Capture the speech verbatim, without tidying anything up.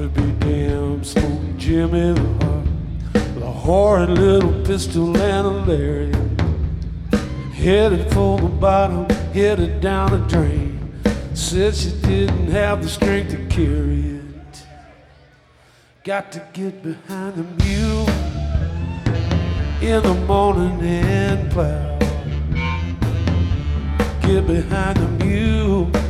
to be damn, Smokey Jimmy the Hart, with a horrid little pistol and a lariat, headed for the bottom, headed down a drain. Said she didn't have the strength to carry it. Got to get behind the mule in the morning and plow. Get behind the mule